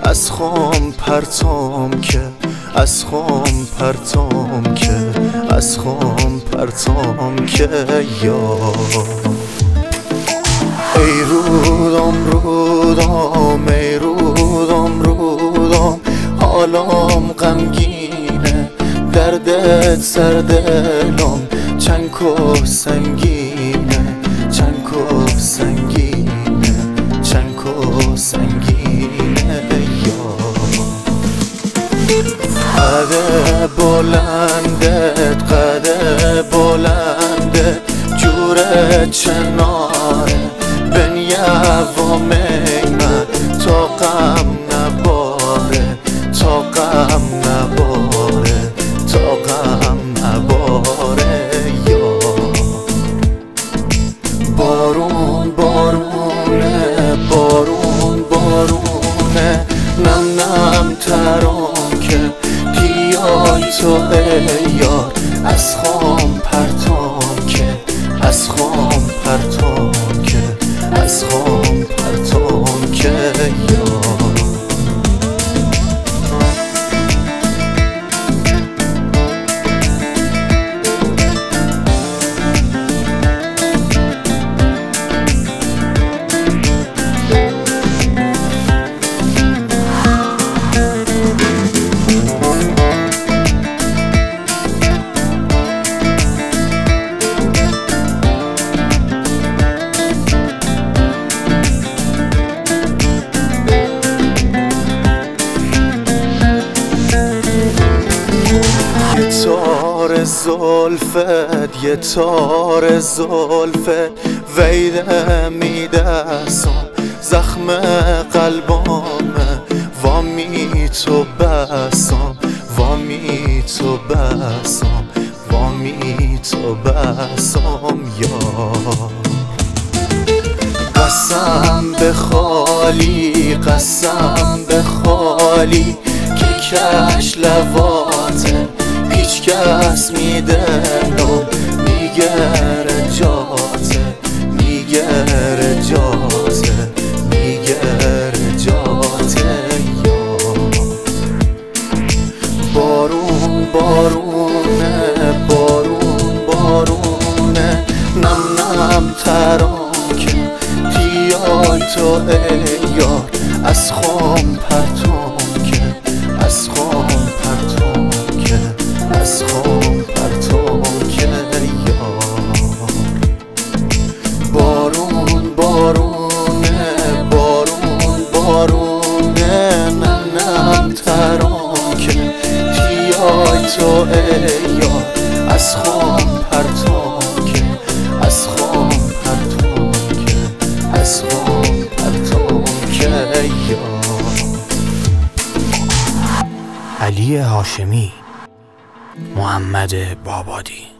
از خام پرتام که از خام پرتام که از خام پرتام که یار ای رودم رودم ای رودم رودم حالم غمگینه دردت سر دلم چند کف سنگینه چند کف سنگینه چند کف سنگینه قد بلندت قد بلندت جور چناره بنیوا من تا غم نباره تا غم نباره تا غم نباره یا بارون بارونه بارون بارونه نم نم ترام که بیای تو ای یار از خام پرتام که از خام پرتام که از خام پرتام که یار تار زلفت یه تار زلفت ویده میدستم زخم قلبامه وامی تو بسم وامی تو بسم وامی تو بسم یار قسم به خالی قسم به خالی که کش لواته هیچ کس میده میگه رجاته میگه رجاته میگه رجاته یا بارون بارونه بارون بارونه نم نم ترام که بیای تو ای یار از خام پرتام که از خام پرتام که از خام پرتام که یار بارون بارونه بارون بارونه نم نم ترام که بیای تو ای یار از خام پرتام که از خام پرتام که از خام پرتام که یار علی هاشمی، محمد بابادی.